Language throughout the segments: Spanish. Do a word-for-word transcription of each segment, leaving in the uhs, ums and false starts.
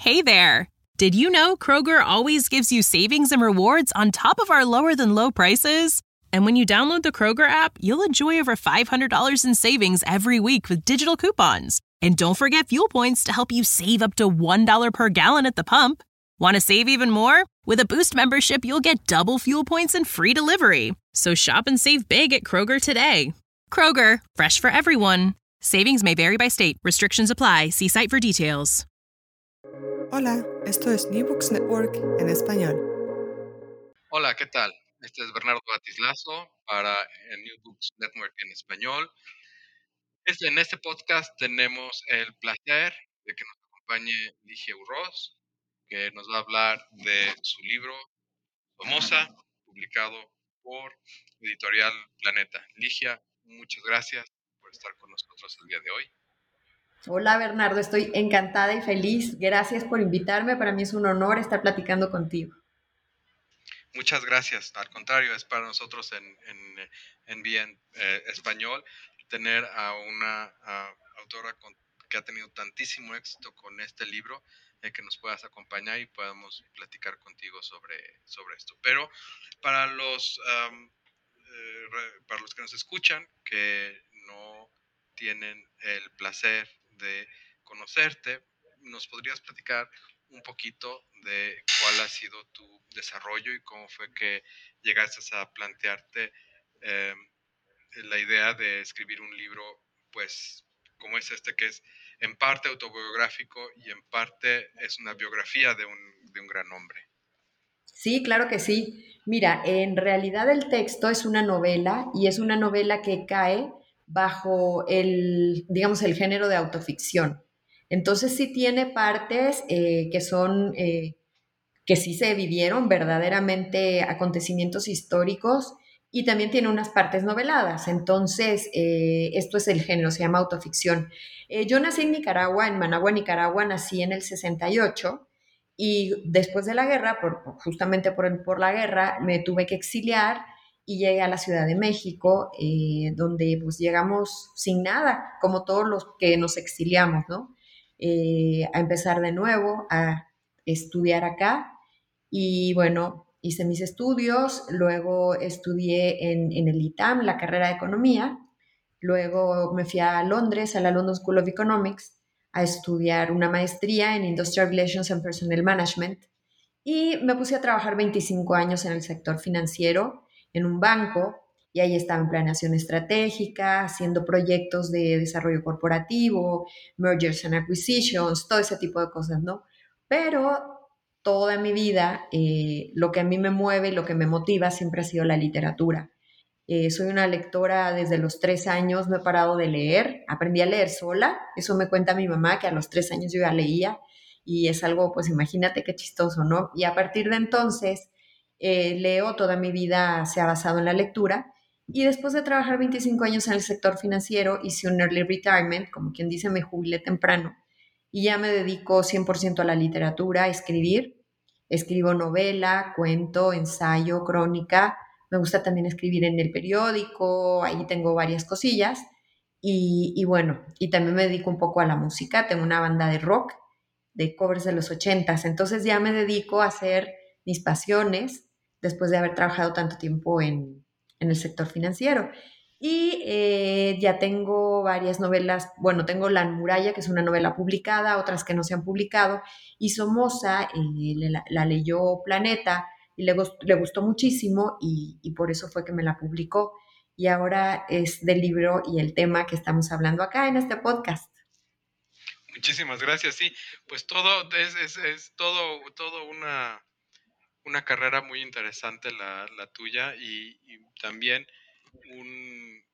Hey there! Did you know Kroger always gives you savings and rewards on top of our lower-than-low prices? And when you download the Kroger app, you'll enjoy over five hundred dollars in savings every week with digital coupons. And don't forget fuel points to help you save up to one dollar per gallon at the pump. Want to save even more? With a Boost membership, you'll get double fuel points and free delivery. So shop and save big at Kroger today. Kroger, fresh for everyone. Savings may vary by state. Restrictions apply. See site for details. Hola, esto es New Books Network en español. Hola, ¿qué tal? Este es Bernardo Batislazo para el New Books Network en español. Este, en este podcast tenemos el placer de que nos acompañe Ligia Urroz, que nos va a hablar de su libro Somoza, publicado por Editorial Planeta. Ligia, muchas gracias por estar con nosotros el día de hoy. Hola Bernardo, estoy encantada y feliz. Gracias por invitarme. Para mí es un honor estar platicando contigo. Muchas gracias. Al contrario, es para nosotros en, en, en Bien eh, Español tener a una a, autora con, que ha tenido tantísimo éxito con este libro, eh, que nos puedas acompañar y podamos platicar contigo sobre, sobre esto. Pero para los, um, eh, para los que nos escuchan, que no tienen el placer de conocerte, ¿nos podrías platicar un poquito de cuál ha sido tu desarrollo y cómo fue que llegaste a plantearte eh, la idea de escribir un libro, pues, como es este, que es en parte autobiográfico y en parte es una biografía de un, de un gran hombre? Sí, claro que sí. Mira, en realidad el texto es una novela y es una novela que cae bajo el, digamos, el género de autoficción. Entonces sí tiene partes eh, que son, eh, que sí se vivieron verdaderamente acontecimientos históricos y también tiene unas partes noveladas. Entonces, eh, esto es el género, se llama autoficción. Eh, yo nací en Nicaragua, en Managua, Nicaragua, nací en el sesenta y ocho y después de la guerra, por, justamente por, por la guerra, me tuve que exiliar y llegué a la Ciudad de México, eh, donde pues llegamos sin nada, como todos los que nos exiliamos, ¿no? Eh, a empezar de nuevo, a estudiar acá y bueno, hice mis estudios, luego estudié en, en el I T A M, la carrera de economía, luego me fui a Londres, a la London School of Economics, a estudiar una maestría en Industrial Relations and Personnel Management y me puse a trabajar veinticinco años en el sector financiero, en un banco, y ahí estaba en planeación estratégica, haciendo proyectos de desarrollo corporativo, mergers and acquisitions, todo ese tipo de cosas, ¿no? Pero toda mi vida, eh, lo que a mí me mueve y lo que me motiva siempre ha sido la literatura. Eh, soy una lectora desde los tres años, no he parado de leer, aprendí a leer sola, eso me cuenta mi mamá, que a los tres años yo ya leía, y es algo, pues imagínate qué chistoso, ¿no? Y a partir de entonces, eh, leo, toda mi vida se ha basado en la lectura, y después de trabajar veinticinco años en el sector financiero, hice un early retirement, como quien dice, me jubilé temprano, y ya me dedico cien por ciento a la literatura, a escribir. Escribo novela, cuento, ensayo, crónica. Me gusta también escribir en el periódico, ahí tengo varias cosillas. Y, y bueno, y también me dedico un poco a la música. Tengo una banda de rock, de covers de los ochentas. Entonces ya me dedico a hacer mis pasiones después de haber trabajado tanto tiempo en, en el sector financiero. Y eh, ya tengo varias novelas, bueno, tengo La Muralla, que es una novela publicada, otras que no se han publicado, y Somoza eh, la, la, leyó Planeta y le, le gustó muchísimo y, y por eso fue que me la publicó. Y ahora es del libro y el tema que estamos hablando acá en este podcast. Muchísimas gracias, sí, pues todo es, es, es todo, todo una, una carrera muy interesante la, la tuya y, y también un,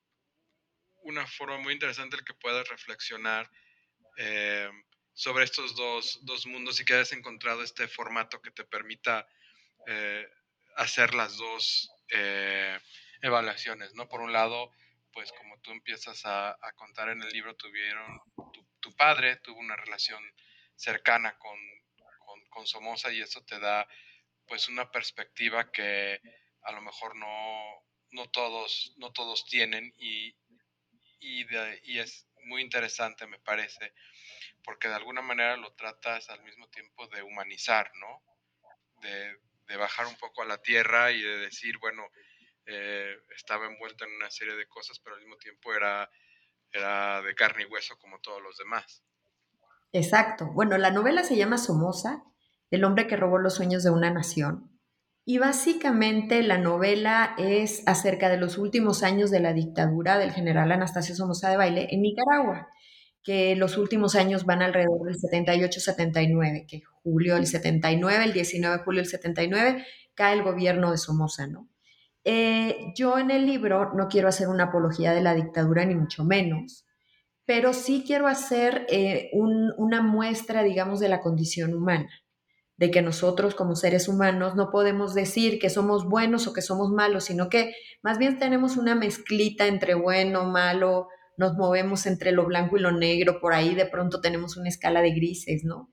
una forma muy interesante el que puedas reflexionar eh, sobre estos dos, dos mundos y que hayas encontrado este formato que te permita eh, hacer las dos eh, evaluaciones, ¿no? Por un lado, pues como tú empiezas a, a contar en el libro, tuvieron, tu, tu padre tuvo una relación cercana con, con, con Somoza y eso te da pues una perspectiva que a lo mejor no, no, todos, no todos tienen y, y, de, y es muy interesante, me parece, porque de alguna manera lo tratas al mismo tiempo de humanizar, ¿no? De, de bajar un poco a la tierra y de decir, bueno, eh, estaba envuelto en una serie de cosas, pero al mismo tiempo era, era de carne y hueso como todos los demás. Exacto. Bueno, la novela se llama Somoza, el hombre que robó los sueños de una nación. Y básicamente la novela es acerca de los últimos años de la dictadura del general Anastasio Somoza Debayle en Nicaragua, que los últimos años van alrededor del setenta y ocho setenta y nueve, que julio del setenta y nueve, el diecinueve de julio del setenta y nueve, cae el gobierno de Somoza, ¿no? Eh, yo en el libro no quiero hacer una apología de la dictadura, ni mucho menos, pero sí quiero hacer eh, un, una muestra, digamos, de la condición humana, de que nosotros como seres humanos no podemos decir que somos buenos o que somos malos, sino que más bien tenemos una mezclita entre bueno, malo, nos movemos entre lo blanco y lo negro, por ahí de pronto tenemos una escala de grises, ¿no?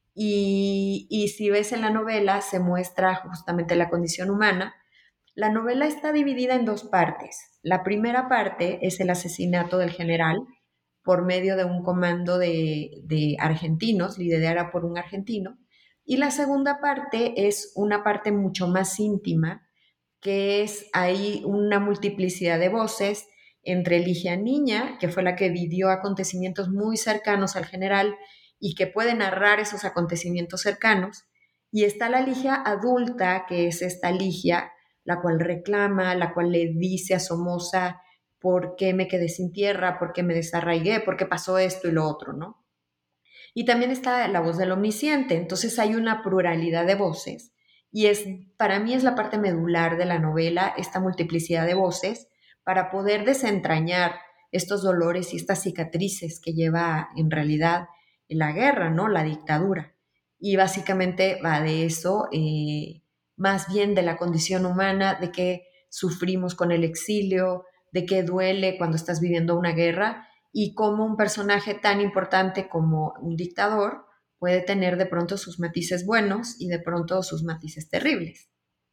Y, y si ves en la novela, se muestra justamente la condición humana. La novela está dividida en dos partes. La primera parte es el asesinato del general por medio de un comando de, de argentinos, liderada por un argentino. Y la segunda parte es una parte mucho más íntima, que es ahí una multiplicidad de voces entre Ligia Niña, que fue la que vivió acontecimientos muy cercanos al general y que puede narrar esos acontecimientos cercanos, y está la Ligia adulta, que es esta Ligia, la cual reclama, la cual le dice a Somoza por qué me quedé sin tierra, por qué me desarraigué, por qué pasó esto y lo otro, ¿no? Y también está la voz del omnisciente, entonces hay una pluralidad de voces y es, para mí es la parte medular de la novela, esta multiplicidad de voces para poder desentrañar estos dolores y estas cicatrices que lleva en realidad la guerra, ¿no? La dictadura. Y básicamente va de eso, eh, más bien de la condición humana, de que sufrimos con el exilio, de que duele cuando estás viviendo una guerra y cómo un personaje tan importante como un dictador puede tener de pronto sus matices buenos y de pronto sus matices terribles.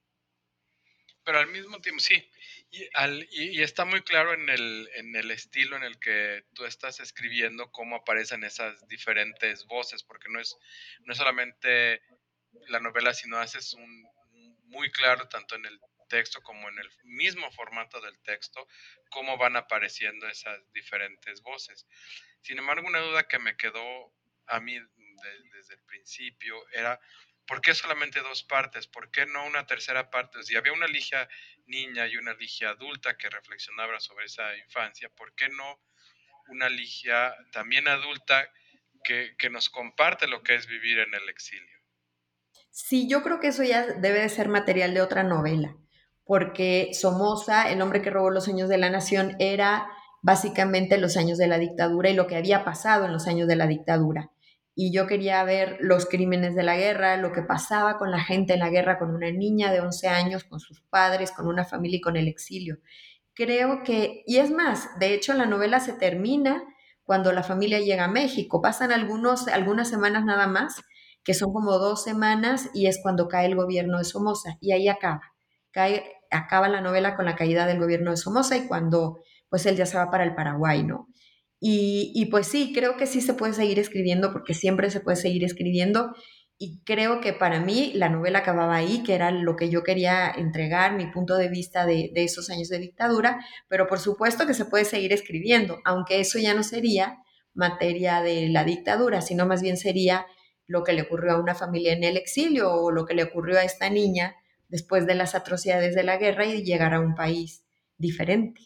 Pero al mismo tiempo, sí, y, al, y, y está muy claro en el, en el estilo en el que tú estás escribiendo cómo aparecen esas diferentes voces, porque no es, no es solamente la novela, sino haces un muy claro tanto en el texto como en el mismo formato del texto, cómo van apareciendo esas diferentes voces. Sin embargo, una duda que me quedó a mí de, desde el principio era, ¿por qué solamente dos partes? ¿Por qué no una tercera parte? Si había una Ligia niña y una Ligia adulta que reflexionaba sobre esa infancia, ¿por qué no una Ligia también adulta que, que nos comparte lo que es vivir en el exilio? Sí, yo creo que eso ya debe de ser material de otra novela, porque Somoza, el hombre que robó los sueños de la nación, era básicamente los años de la dictadura y lo que había pasado en los años de la dictadura. Y yo quería ver los crímenes de la guerra, lo que pasaba con la gente en la guerra, con una niña de once años, con sus padres, con una familia y con el exilio. Creo que, y es más, de hecho la novela se termina cuando la familia llega a México. Pasan algunos, algunas semanas nada más, que son como dos semanas, y es cuando cae el gobierno de Somoza, y ahí acaba. Cae, acaba la novela con la caída del gobierno de Somoza y cuando pues él ya se va para el Paraguay, ¿no? Y, y pues sí, creo que sí se puede seguir escribiendo porque siempre se puede seguir escribiendo y creo que para mí la novela acababa ahí, que era lo que yo quería entregar, mi punto de vista de, de esos años de dictadura, pero por supuesto que se puede seguir escribiendo, aunque eso ya no sería materia de la dictadura, sino más bien sería lo que le ocurrió a una familia en el exilio o lo que le ocurrió a esta niña después de las atrocidades de la guerra y llegar a un país diferente.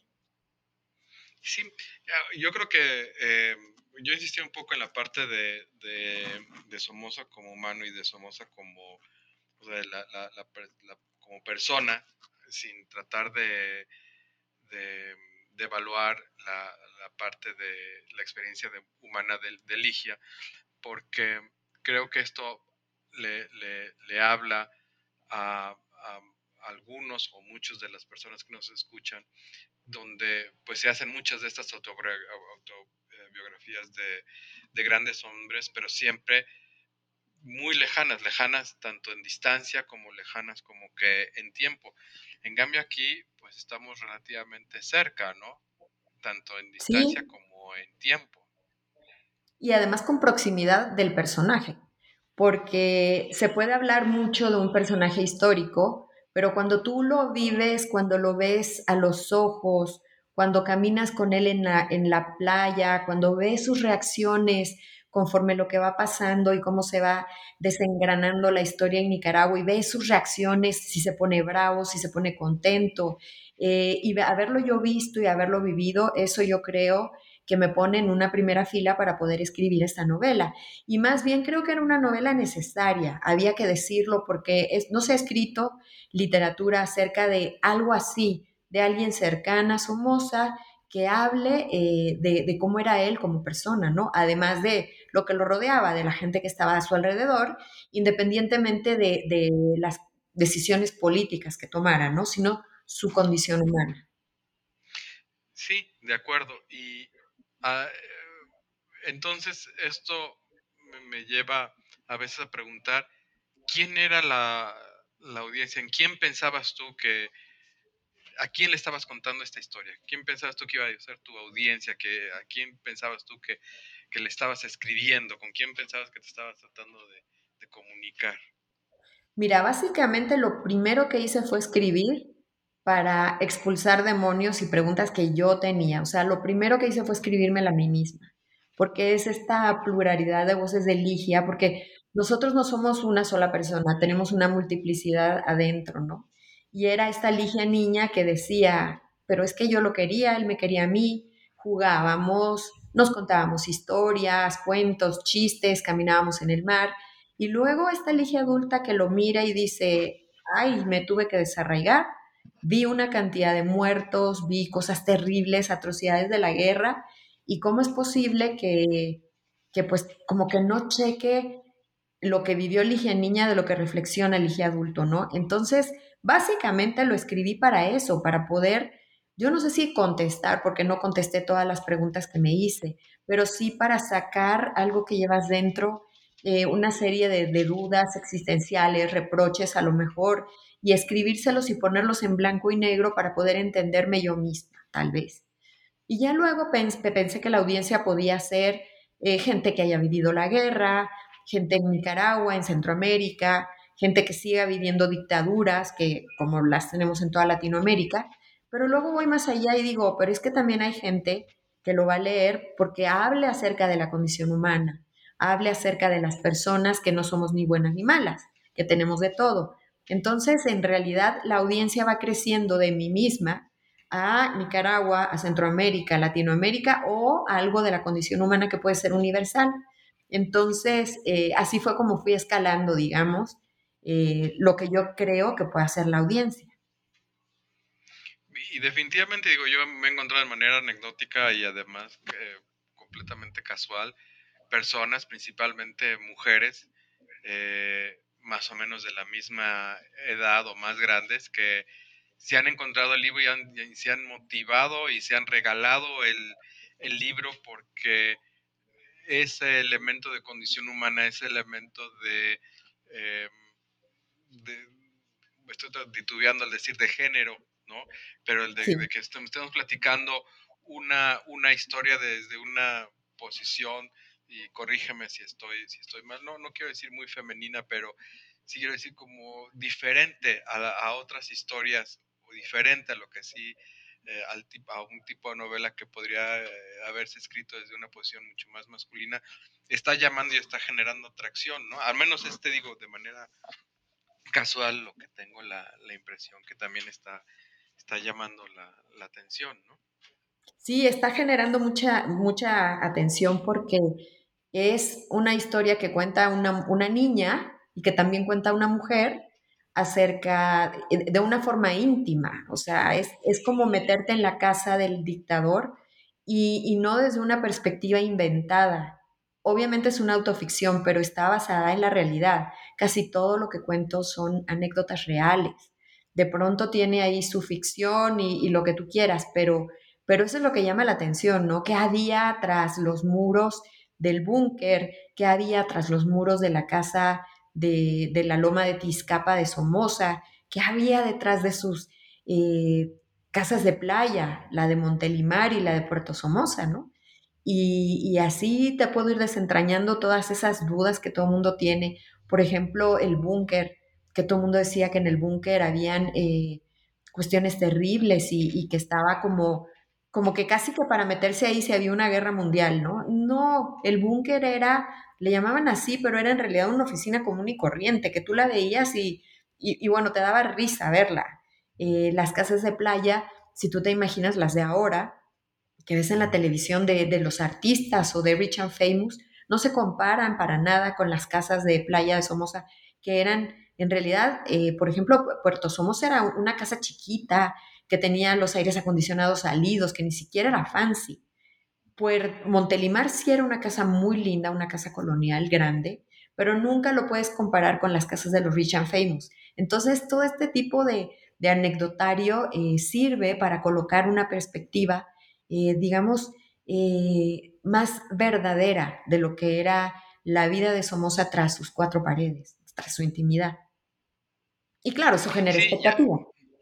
Sí, yo creo que eh, yo insistí un poco en la parte de, de, de Somoza como humano y de Somoza como, o sea, la, la, la, la, como persona, sin tratar de, de, de evaluar la, la, parte de la experiencia de, humana de, de Ligia, porque creo que esto le, le, le habla a, a algunos o muchos de las personas que nos escuchan, donde pues se hacen muchas de estas autobiografías de, de grandes hombres, pero siempre muy lejanas, lejanas tanto en distancia como lejanas como que en tiempo. En cambio aquí pues estamos relativamente cerca, ¿no? Tanto en distancia Sí, como en tiempo. y además con proximidad del personaje, porque se puede hablar mucho de un personaje histórico, pero cuando tú lo vives, cuando lo ves a los ojos, cuando caminas con él en la, en la playa, cuando ves sus reacciones conforme lo que va pasando y cómo se va desengranando la historia en Nicaragua y ves sus reacciones, si se pone bravo, si se pone contento, eh, y haberlo yo visto y haberlo vivido, eso yo creo que me pone en una primera fila para poder escribir esta novela. Y más bien creo que era una novela necesaria, había que decirlo porque es, no se ha escrito literatura acerca de algo así, de alguien cercana a Somoza que hable eh, de, de, cómo era él como persona, ¿no? Además de lo que lo rodeaba, de la gente que estaba a su alrededor, independientemente de, de las decisiones políticas que tomara, ¿no? Sino su condición humana. Sí, de acuerdo. Y ah, entonces esto me, me lleva a veces a preguntar, ¿quién era la, la audiencia? ¿En quién pensabas tú que, a quién le estabas contando esta historia? ¿Quién pensabas tú que iba a ser tu audiencia? Que, ¿a quién pensabas tú que, que le estabas escribiendo? ¿Con quién pensabas que te estabas tratando de, de comunicar? Mira, básicamente lo primero que hice fue escribir para expulsar demonios y preguntas que yo tenía. O sea, lo primero que hice fue escribírmela a mí misma, porque es esta pluralidad de voces de Ligia, porque nosotros no somos una sola persona, tenemos una multiplicidad adentro, ¿no? Y era esta Ligia niña que decía, pero es que yo lo quería, él me quería a mí, jugábamos, nos contábamos historias, cuentos, chistes, caminábamos en el mar. Y luego esta Ligia adulta que lo mira y dice, ay, me tuve que desarraigar, vi una cantidad de muertos, vi cosas terribles, atrocidades de la guerra, y cómo es posible que, que pues como que no cheque lo que vivió Ligia niña de lo que reflexiona Ligia adulto, ¿no? Entonces, básicamente lo escribí para eso, para poder, yo no sé si contestar, porque no contesté todas las preguntas que me hice, pero sí para sacar algo que llevas dentro, eh, una serie de, de dudas existenciales, reproches a lo mejor, y escribírselos y ponerlos en blanco y negro para poder entenderme yo misma, tal vez. Y ya luego pens pensé que la audiencia podía ser eh, gente que haya vivido la guerra, gente en Nicaragua, en Centroamérica, gente que siga viviendo dictaduras, que como las tenemos en toda Latinoamérica, pero luego voy más allá y digo, pero es que también hay gente que lo va a leer porque hable acerca de la condición humana, hable acerca de las personas que no somos ni buenas ni malas, que tenemos de todo. Entonces, en realidad, la audiencia va creciendo de mí misma a Nicaragua, a Centroamérica, a Latinoamérica o a algo de la condición humana que puede ser universal. Entonces, eh, así fue como fui escalando, digamos, eh, lo que yo creo que puede hacer la audiencia. Y definitivamente, digo, yo me he encontrado de manera anecdótica y además eh, completamente casual, personas, principalmente mujeres, eh, más o menos de la misma edad o más grandes, que se han encontrado el libro y, han, y se han motivado y se han regalado el, el libro porque ese elemento de condición humana, ese elemento de, eh, de estoy titubeando al decir de género, ¿no? Pero el de, de Sí. que estemos platicando una, una historia desde una posición, y corrígeme si estoy, si estoy mal, no, no quiero decir muy femenina, pero sí quiero decir como diferente a, la, a otras historias, o diferente a lo que sí, eh, al tipo, a un tipo de novela que podría eh, haberse escrito desde una posición mucho más masculina, está llamando y está generando atracción, ¿no? Al menos este digo de manera casual, lo que tengo la, la impresión que también está, está llamando la, la atención, ¿no? Sí, está generando mucha, mucha atención porque es una historia que cuenta una, una niña y que también cuenta una mujer acerca de, de una forma íntima. O sea, es, es como meterte en la casa del dictador y, y no desde una perspectiva inventada. Obviamente es una autoficción, pero está basada en la realidad. Casi todo lo que cuento son anécdotas reales. De pronto tiene ahí su ficción y, y lo que tú quieras, pero pero eso es lo que llama la atención, ¿no? ¿Qué había tras los muros del búnker? ¿Qué había tras los muros de la casa de, de la loma de Tizcapa de Somoza? ¿Qué había detrás de sus eh, casas de playa, la de Montelimar y la de Puerto Somoza, ¿no? Y, y así te puedo ir desentrañando todas esas dudas que todo el mundo tiene. Por ejemplo, el búnker, que todo el mundo decía que en el búnker habían eh, cuestiones terribles y, y que estaba como, como que casi que para meterse ahí se había una guerra mundial, ¿no? No, el búnker era, le llamaban así, pero era en realidad una oficina común y corriente, que tú la veías y, y, y bueno, te daba risa verla. Eh, las casas de playa, si tú te imaginas las de ahora, que ves en la televisión de, de los artistas o de Rich and Famous, no se comparan para nada con las casas de playa de Somoza, que eran, en realidad, eh, por ejemplo, Puerto Somoza era una casa chiquita, que tenía los aires acondicionados salidos, que ni siquiera era fancy. Puer Montelimar sí era una casa muy linda, una casa colonial grande, pero nunca lo puedes comparar con las casas de los Rich and Famous. Entonces, todo este tipo de, de anecdotario eh, sirve para colocar una perspectiva, eh, digamos, eh, más verdadera de lo que era la vida de Somoza tras sus cuatro paredes, tras su intimidad. Y claro, eso genera Sí, ya, expectativa.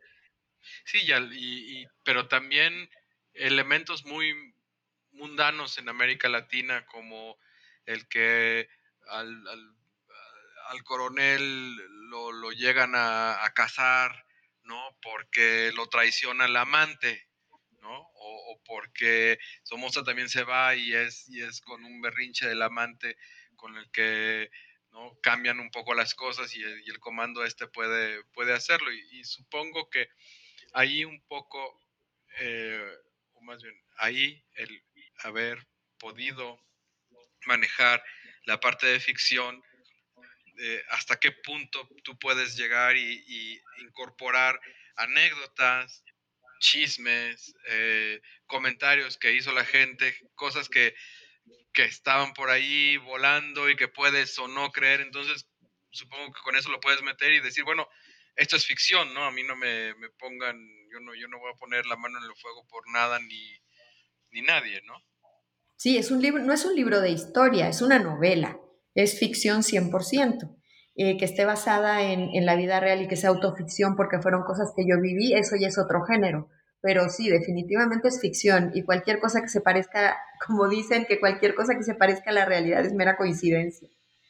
sí, ya, y, y- pero también elementos muy mundanos en América Latina, como el que al, al- al coronel lo, lo llegan a, a cazar, ¿no? Porque lo traiciona el amante, ¿no? O, o porque Somoza también se va y es, y es con un berrinche del amante con el que, ¿no? Cambian un poco las cosas y el, y el comando este puede, puede hacerlo. Y, y supongo que ahí un poco, eh, o más bien, ahí el haber podido manejar la parte de ficción, eh, hasta qué punto tú puedes llegar y, y incorporar anécdotas, chismes, eh, comentarios que hizo la gente, cosas que, que estaban por ahí volando y que puedes o no creer. Entonces, supongo que con eso lo puedes meter y decir, bueno, esto es ficción, ¿no? A mí no me, me pongan, yo no, yo no voy a poner la mano en el fuego por nada ni, ni nadie, ¿no? Sí, es un libro, no es un libro de historia, es una novela, es ficción cien por ciento. Eh, que esté basada en, en la vida real y que sea autoficción porque fueron cosas que yo viví, eso ya es otro género. Pero sí, definitivamente es ficción y cualquier cosa que se parezca, como dicen, que cualquier cosa que se parezca a la realidad es mera coincidencia.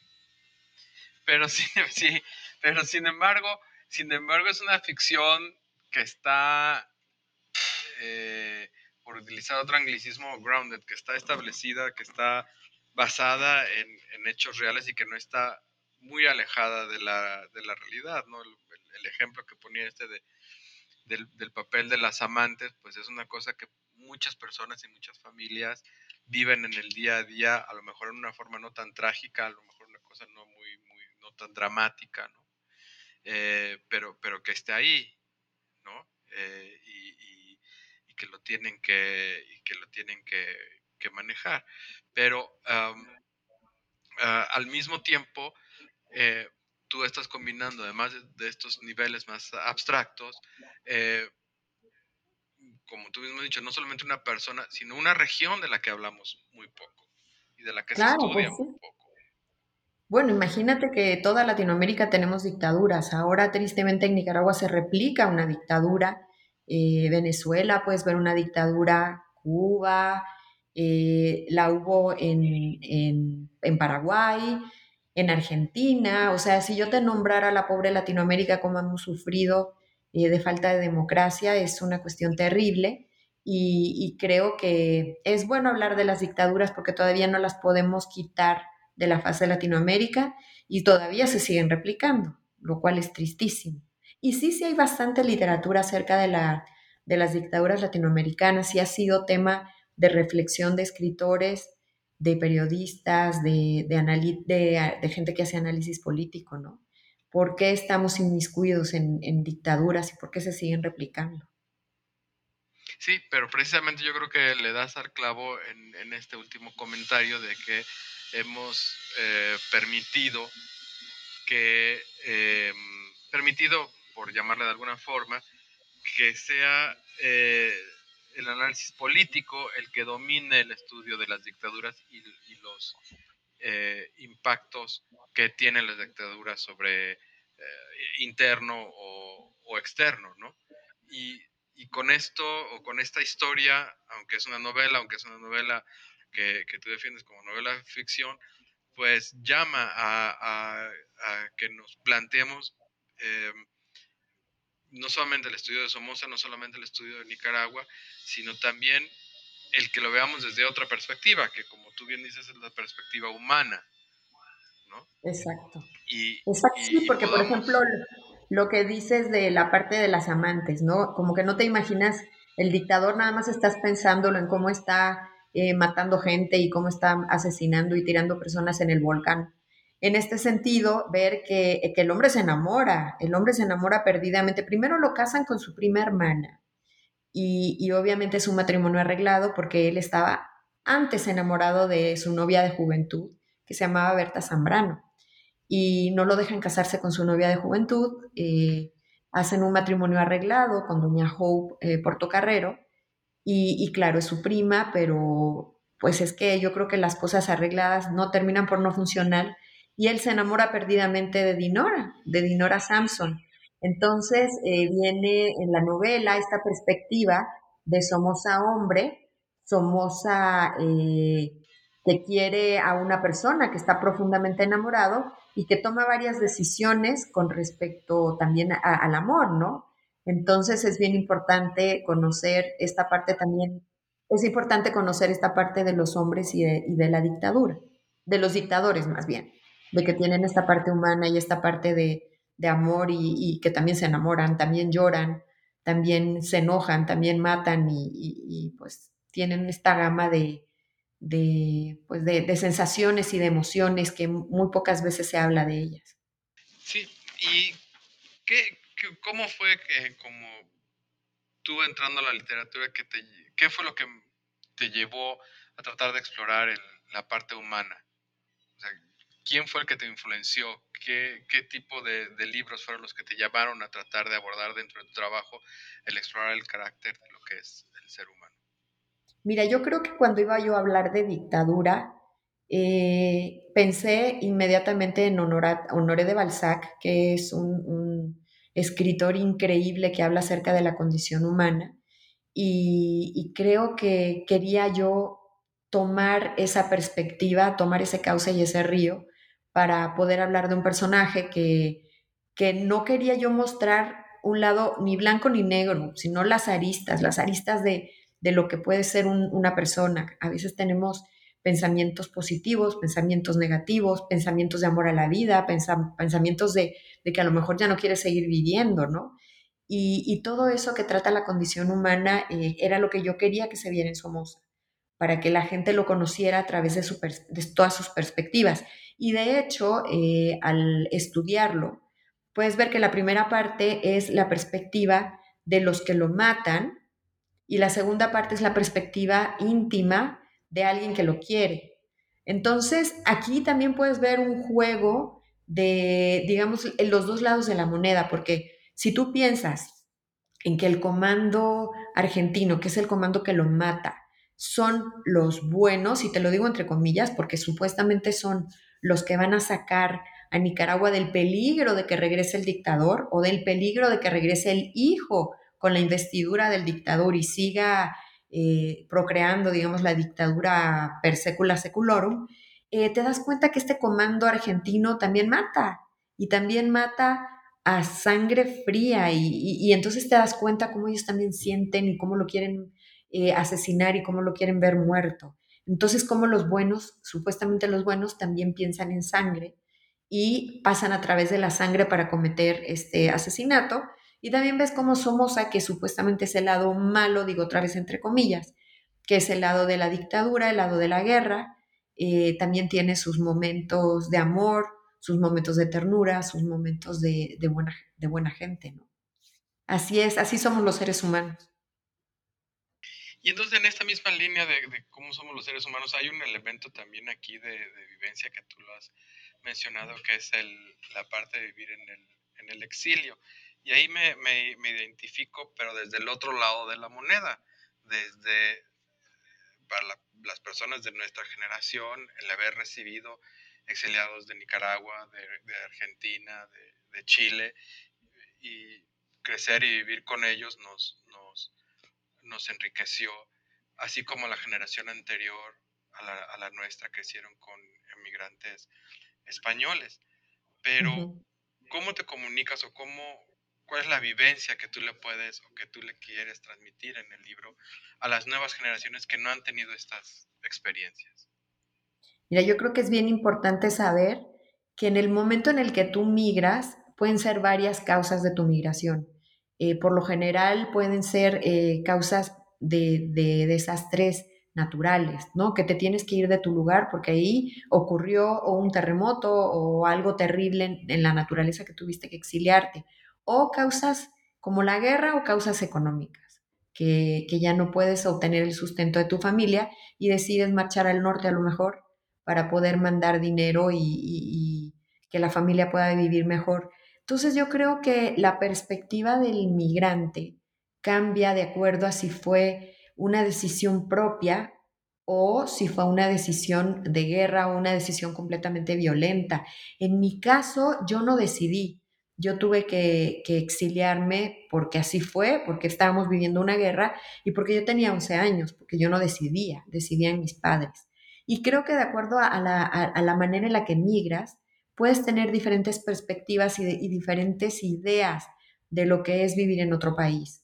Pero sí, sí, pero sin embargo, sin embargo es una ficción que está, eh, por utilizar otro anglicismo, grounded, que está establecida, que está basada en, en hechos reales y que no está muy alejada de la, de la realidad, ¿no? El, el- el ejemplo que ponía este de, del, del papel de las amantes, pues es una cosa que muchas personas y muchas familias viven en el día a día, a lo mejor en una forma no tan trágica, a lo mejor una cosa no muy, muy, no tan dramática, ¿no? Eh, pero, pero que esté ahí, ¿no? Eh, y, y- y que lo tienen que, y que lo tienen que, que manejar. Pero um, uh, al mismo tiempo, eh, tú estás combinando, además de, de, estos niveles más abstractos, eh, como tú mismo has dicho, no solamente una persona, sino una región de la que hablamos muy poco y de la que se Claro, pues estudia muy sí. poco. Bueno, imagínate que toda Latinoamérica tenemos dictaduras. Ahora, tristemente, en Nicaragua se replica una dictadura. Eh, Venezuela, puedes ver una dictadura. Cuba, eh, la hubo en, en, en Paraguay, en Argentina. O sea, si yo te nombrara a la pobre Latinoamérica como hemos sufrido eh, de falta de democracia, es una cuestión terrible. Y, y creo que es bueno hablar de las dictaduras porque todavía no las podemos quitar de la faz de Latinoamérica y todavía se siguen replicando, lo cual es tristísimo. Y sí, sí hay bastante literatura acerca de, la, de las dictaduras latinoamericanas, sí ha sido tema de reflexión de escritores, de periodistas, de, de, anali- de, de gente que hace análisis político, ¿no? ¿Por qué estamos inmiscuidos en, en dictaduras y por qué se siguen replicando? Sí, pero precisamente yo creo que le das al clavo en, en este último comentario de que hemos eh, permitido que, eh, permitido, por llamarle de alguna forma, que sea eh, el análisis político el que domine el estudio de las dictaduras y, y los eh, impactos que tienen las dictaduras sobre eh, interno o, o, externo, ¿no? Y, y con esto o con esta historia, aunque es una novela, aunque es una novela que, que tú defiendes como novela ficción, pues llama a, a, a que nos planteemos eh, no solamente el estudio de Somoza, no solamente el estudio de Nicaragua, sino también el que lo veamos desde otra perspectiva, que como tú bien dices es la perspectiva humana, ¿no? Exacto. Y, Exacto, sí, y, y porque por ejemplo, podamos... lo que dices de la parte de las amantes, ¿no? Como que no te imaginas el dictador, nada más estás pensándolo en cómo está eh, matando gente y cómo está asesinando y tirando personas en el volcán. En este sentido, ver que, que el hombre se enamora, el hombre se enamora perdidamente. Primero lo casan con su prima hermana y, y obviamente es un matrimonio arreglado porque él estaba antes enamorado de su novia de juventud, que se llamaba Berta Zambrano y no lo dejan casarse con su novia de juventud, eh, hacen un matrimonio arreglado con doña Hope eh, Portocarrero y, y claro, es su prima, pero pues es que yo creo que las cosas arregladas no terminan por no funcionar y él se enamora perdidamente de Dinora, de Dinora Samson. Entonces eh, viene en la novela esta perspectiva de Somoza hombre, Somoza eh, que quiere a una persona que está profundamente enamorado y que toma varias decisiones con respecto también a- al amor, ¿no? Entonces es bien importante conocer esta parte también, es importante conocer esta parte de los hombres y de, y de la dictadura, de los dictadores más bien, de que tienen esta parte humana y esta parte de, de amor y, y que también se enamoran, también lloran, también se enojan, también matan y, y- y, pues tienen esta gama de, de, pues de, de sensaciones y de emociones que muy pocas veces se habla de ellas. Sí, ¿y qué, qué- cómo fue que como tú entrando a la literatura, que te, qué fue lo que te llevó a tratar de explorar el- la parte humana? O sea, ¿quién fue el que te influenció? ¿Qué, qué tipo de, de libros fueron los que te llevaron a tratar de abordar dentro de tu trabajo el explorar el carácter de lo que es el ser humano? Mira, yo creo que cuando iba yo a hablar de dictadura, eh, pensé inmediatamente en Honora- Honoré de Balzac, que es un, un escritor increíble que habla acerca de la condición humana. Y, y creo que quería yo tomar esa perspectiva, tomar ese cauce y ese río para poder hablar de un personaje que, que no quería yo mostrar un lado ni blanco ni negro, sino las aristas, las aristas de, de lo que puede ser un- una persona. A veces tenemos pensamientos positivos, pensamientos negativos, pensamientos de amor a la vida, pensa- pensamientos de, de que a lo mejor ya no quieres seguir viviendo, ¿no? Y, y todo eso que trata la condición humana eh, era lo que yo quería que se viera en Somoza, para que la gente lo conociera a través de, su pers- de todas sus perspectivas. Y de hecho, eh, al estudiarlo, puedes ver que la primera parte es la perspectiva de los que lo matan y la segunda parte es la perspectiva íntima de alguien que lo quiere. Entonces, aquí también puedes ver un juego de, digamos, en los dos lados de la moneda, porque si tú piensas en que el comando argentino, que es el comando que lo mata, son los buenos, y te lo digo entre comillas, porque supuestamente son los que van a sacar a Nicaragua del peligro de que regrese el dictador o del peligro de que regrese el hijo con la investidura del dictador y siga eh, procreando, digamos, la dictadura per secula seculorum, eh, te das cuenta que este comando argentino también mata y también mata a sangre fría y, y, y entonces te das cuenta cómo ellos también sienten y cómo lo quieren eh, asesinar y cómo lo quieren ver muerto. Entonces, como los buenos, supuestamente los buenos, también piensan en sangre y pasan a través de la sangre para cometer este asesinato. Y también ves cómo Somoza, que supuestamente es el lado malo, digo otra vez entre comillas, que es el lado de la dictadura, el lado de la guerra, eh, también tiene sus momentos de amor, sus momentos de ternura, sus momentos de, de, buena, de buena gente, ¿no? Así es, así somos los seres humanos. Y entonces en esta misma línea de, de cómo somos los seres humanos, hay un elemento también aquí de, de vivencia que tú lo has mencionado, que es el, la parte de vivir en el, en el exilio. Y ahí me, me, me identifico, pero desde el otro lado de la moneda, desde para la- las personas de nuestra generación, el haber recibido exiliados de Nicaragua, de, de Argentina, de, de Chile, y crecer y vivir con ellos nos, nos, nos enriqueció, así como la generación anterior a la, a la nuestra crecieron con emigrantes españoles. Pero, Ujú. ¿cómo te comunicas o cómo, cuál es la vivencia que tú le puedes o que tú le quieres transmitir en el libro a las nuevas generaciones que no han tenido estas experiencias? Mira, yo creo que es bien importante saber que en el momento en el que tú migras, pueden ser varias causas de tu migración. Eh, por lo general pueden ser eh, causas de, de desastres naturales, ¿no? Que te tienes que ir de tu lugar porque ahí ocurrió o un terremoto o algo terrible en, en la naturaleza que tuviste que exiliarte. O causas como la guerra o causas económicas, que, que ya no puedes obtener el sustento de tu familia y decides marchar al norte a lo mejor para poder mandar dinero y, y, y que la familia pueda vivir mejor. Entonces yo creo que la perspectiva del migrante cambia de acuerdo a si fue una decisión propia o si fue una decisión de guerra o una decisión completamente violenta. En mi caso, yo no decidí. Yo tuve que, que exiliarme porque así fue, porque estábamos viviendo una guerra y porque yo tenía once años, porque yo no decidía, decidían mis padres. Y creo que de acuerdo a la, a, a la manera en la que migras, puedes tener diferentes perspectivas y, de, y diferentes ideas de lo que es vivir en otro país.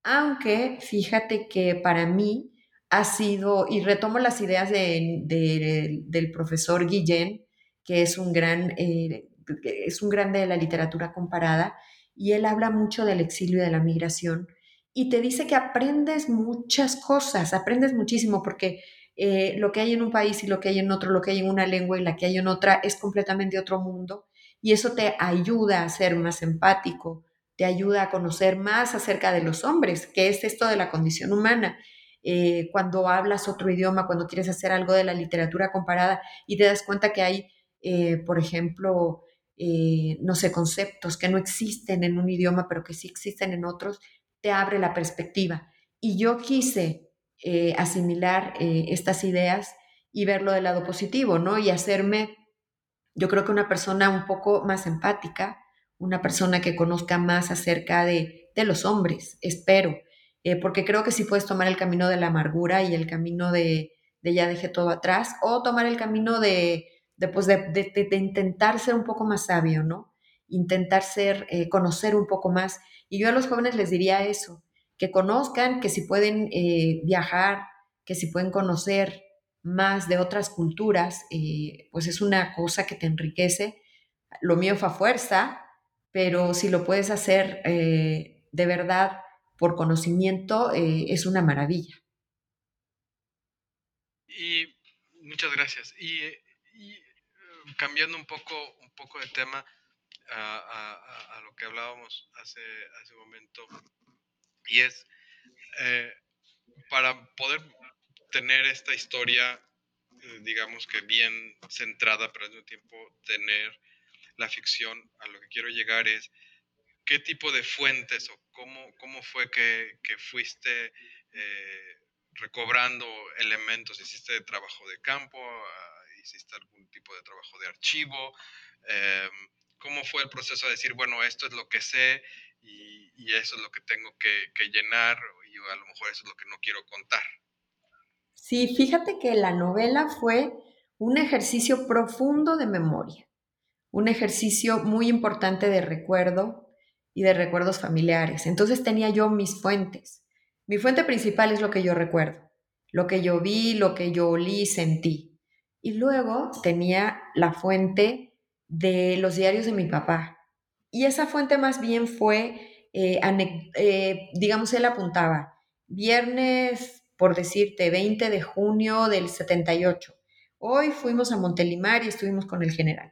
Aunque fíjate que para mí ha sido, y retomo las ideas de, de, del profesor Guillén, que es un gran, eh, es un grande de la literatura comparada, y él habla mucho del exilio y de la migración, y te dice que aprendes muchas cosas, aprendes muchísimo, porque eh, lo que hay en un país y lo que hay en otro, lo que hay en una lengua y la que hay en otra es completamente otro mundo, y eso te ayuda a ser más empático, te ayuda a conocer más acerca de los hombres, que es esto de la condición humana. Eh, cuando hablas otro idioma, cuando quieres hacer algo de la literatura comparada y te das cuenta que hay, eh, por ejemplo, eh, no sé, conceptos que no existen en un idioma, pero que sí existen en otros, te abre la perspectiva. Y yo quise eh, asimilar eh, estas ideas y verlo del lado positivo, ¿no? Y hacerme, yo creo que una persona un poco más empática, una persona que conozca más acerca de, de los hombres, espero, eh, porque creo que sí puedes tomar el camino de la amargura y el camino de, de ya dejé todo atrás, o tomar el camino de, de, pues de, de, de, de intentar ser un poco más sabio, ¿no? Intentar ser, eh, conocer un poco más. Y yo a los jóvenes les diría eso, que conozcan, que si pueden eh, viajar, que si pueden conocer más de otras culturas, eh, pues es una cosa que te enriquece. Lo mío fue a fuerza, pero si lo puedes hacer eh, de verdad por conocimiento, eh, es una maravilla. Y muchas gracias. Y, y, eh, cambiando un poco, un poco de tema a, a- a lo que hablábamos hace, hace un momento, y es eh, para poder tener esta historia, eh, digamos que bien centrada, pero al mismo tiempo tener la ficción, a lo que quiero llegar es qué tipo de fuentes o cómo, cómo fue que, que fuiste eh, recobrando elementos. ¿Hiciste trabajo de campo? Uh, ¿Hiciste algún tipo de trabajo de archivo? Eh, ¿Cómo fue el proceso de decir, bueno, esto es lo que sé y, y eso es lo que tengo que, que llenar y a lo mejor eso es lo que no quiero contar? Sí, fíjate que la novela fue un ejercicio profundo de memoria, un ejercicio muy importante de recuerdo y de recuerdos familiares. Entonces tenía yo mis fuentes. Mi fuente principal es lo que yo recuerdo, lo que yo vi, lo que yo olí, sentí. Y luego tenía la fuente de los diarios de mi papá. Y esa fuente más bien fue, eh, eh, digamos, él apuntaba, viernes, por decirte, veinte de junio del setenta y ocho. Hoy fuimos a Montelimar y estuvimos con el general.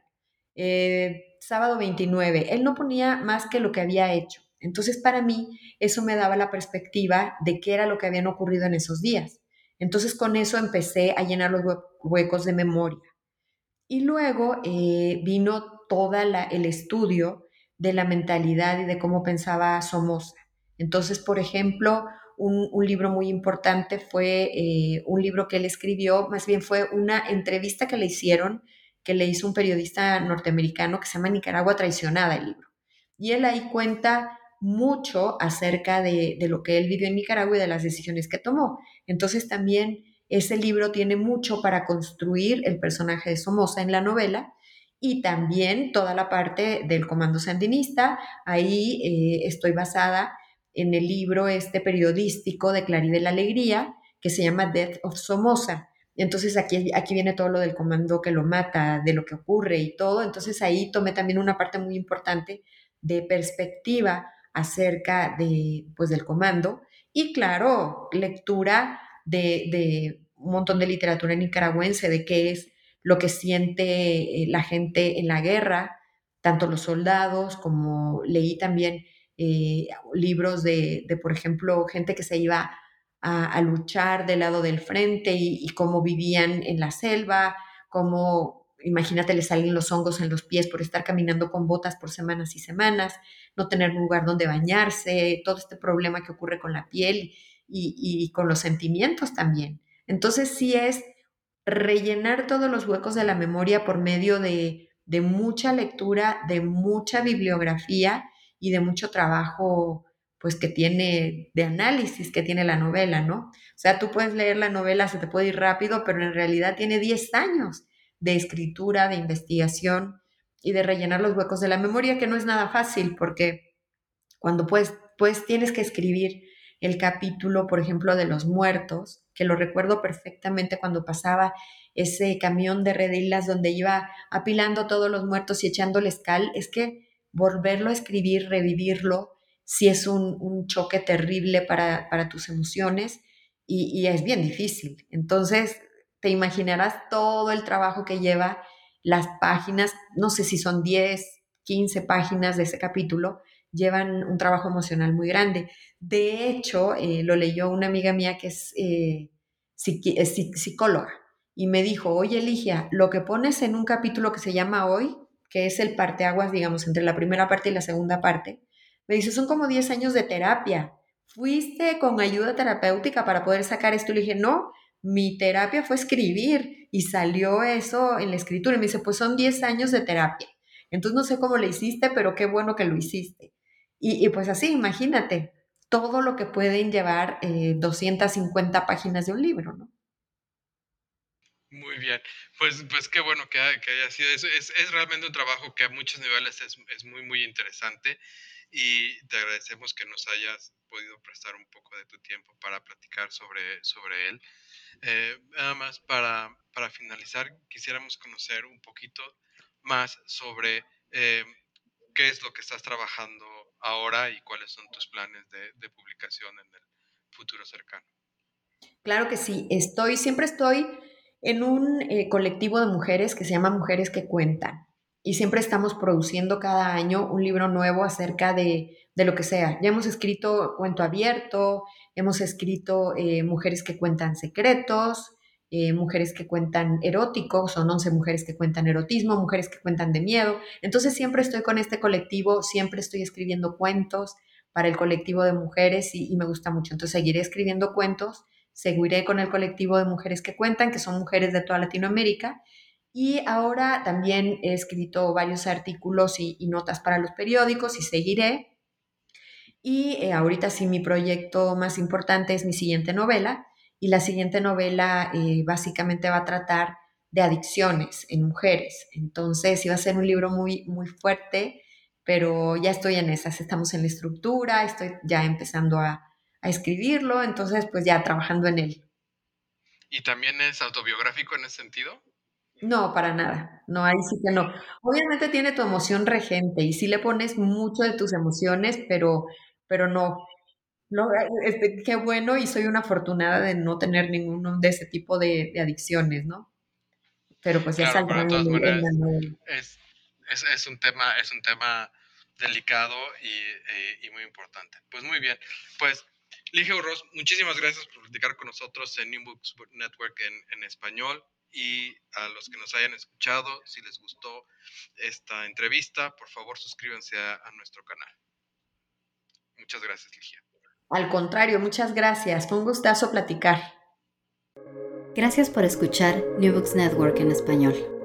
Eh, sábado veintinueve, él no ponía más que lo que había hecho. Entonces, para mí, eso me daba la perspectiva de qué era lo que habían ocurrido en esos días. Entonces, con eso empecé a llenar los huecos de memoria. Y luego eh, vino todo el estudio de la mentalidad y de cómo pensaba Somoza. Entonces, por ejemplo, un, un libro muy importante fue eh, un libro que él escribió, más bien fue una entrevista que le hicieron, que le hizo un periodista norteamericano que se llama Nicaragua Traicionada, el libro. Y él ahí cuenta mucho acerca de, de lo que él vivió en Nicaragua y de las decisiones que tomó. Entonces también ese libro tiene mucho para construir el personaje de Somoza en la novela y también toda la parte del Comando Sandinista. Ahí eh, estoy basada en el libro este periodístico de Claribel Alegría, que se llama Death of Somoza. Entonces aquí, aquí viene todo lo del comando que lo mata, de lo que ocurre y todo. Entonces ahí tomé también una parte muy importante de perspectiva acerca de, pues, del comando y claro, lectura de, de un montón de literatura nicaragüense, de qué es lo que siente eh, la gente en la guerra, tanto los soldados como leí también eh, libros de, de, por ejemplo, gente que se iba a, a luchar del lado del frente y, y cómo vivían en la selva, cómo, imagínate, le salen los hongos en los pies por estar caminando con botas por semanas y semanas, no tener un lugar donde bañarse, todo este problema que ocurre con la piel y, y con los sentimientos también. Entonces sí es rellenar todos los huecos de la memoria por medio de, de mucha lectura, de mucha bibliografía y de mucho trabajo pues que tiene, de análisis que tiene la novela, ¿no? O sea, tú puedes leer la novela, se te puede ir rápido, pero en realidad tiene diez años de escritura, de investigación y de rellenar los huecos de la memoria, que no es nada fácil, porque cuando pues, pues tienes que escribir el capítulo, por ejemplo, de los muertos, que lo recuerdo perfectamente cuando pasaba ese camión de redilas donde iba apilando todos los muertos y echándoles cal, es que volverlo a escribir, revivirlo, sí es un, un choque terrible para, para tus emociones y, y es bien difícil. Entonces, te imaginarás todo el trabajo que lleva las páginas, no sé si son diez, quince páginas de ese capítulo, llevan un trabajo emocional muy grande. De hecho, eh, lo leyó una amiga mía que es, eh, psiqui- es psicóloga y me dijo, oye, Ligia, lo que pones en un capítulo que se llama Hoy, que es el parteaguas, digamos, entre la primera parte y la segunda parte, me dice, son como diez años de terapia. ¿Fuiste con ayuda terapéutica para poder sacar esto? Y le dije, no, mi terapia fue escribir y salió eso en la escritura. Y me dice, pues son diez años de terapia. Entonces no sé cómo le hiciste, pero qué bueno que lo hiciste. Y, y pues así, imagínate, todo lo que pueden llevar eh, doscientas cincuenta páginas de un libro, ¿no? Muy bien, pues, pues qué bueno que, ha- que haya sido eso. Es, es realmente un trabajo que a muchos niveles es, es muy, muy interesante y te agradecemos que nos hayas podido prestar un poco de tu tiempo para platicar sobre, sobre él. Eh, nada más para, para finalizar, quisiéramos conocer un poquito más sobre eh, qué es lo que estás trabajando ahora y cuáles son tus planes de, de publicación en el futuro cercano. Claro que sí, estoy, siempre estoy en un eh, colectivo de mujeres que se llama Mujeres que Cuentan y siempre estamos produciendo cada año un libro nuevo acerca de, de lo que sea. Ya hemos escrito cuento abierto, hemos escrito eh, mujeres que cuentan secretos, eh, mujeres que cuentan eróticos, son once mujeres que cuentan erotismo, mujeres que cuentan de miedo. Entonces siempre estoy con este colectivo, siempre estoy escribiendo cuentos para el colectivo de mujeres y, y me gusta mucho. Entonces seguiré escribiendo cuentos, seguiré con el colectivo de mujeres que cuentan, que son mujeres de toda Latinoamérica. Y ahora también he escrito varios artículos y, y notas para los periódicos y seguiré. Y eh, ahorita sí mi proyecto más importante es mi siguiente novela. Y la siguiente novela eh, básicamente va a tratar de adicciones en mujeres. Entonces iba a ser un libro muy, muy fuerte, pero ya estoy en esas. Estamos en la estructura, estoy ya empezando a, a escribirlo, entonces pues ya trabajando en él. ¿Y también es autobiográfico en ese sentido? No, para nada. No, ahí sí que no. Obviamente tiene tu emoción regente y sí le pones mucho de tus emociones, pero, pero no. No, eh, este, qué bueno y soy una afortunada de no tener ninguno de ese tipo de, de adicciones, ¿no? Pero pues ya Claro, pero de saldrán en, todas el- en la maneras novela. es, es, es un tema, es un tema delicado y, eh, y muy importante. Pues muy bien, pues Ligia Urroz, muchísimas gracias por platicar con nosotros en New Books Network en, en español y a los que nos hayan escuchado, si les gustó esta entrevista, por favor suscríbanse a, a nuestro canal. Muchas gracias, Ligia. Al contrario, muchas gracias. Fue un gustazo platicar. Gracias por escuchar New Books Network en español.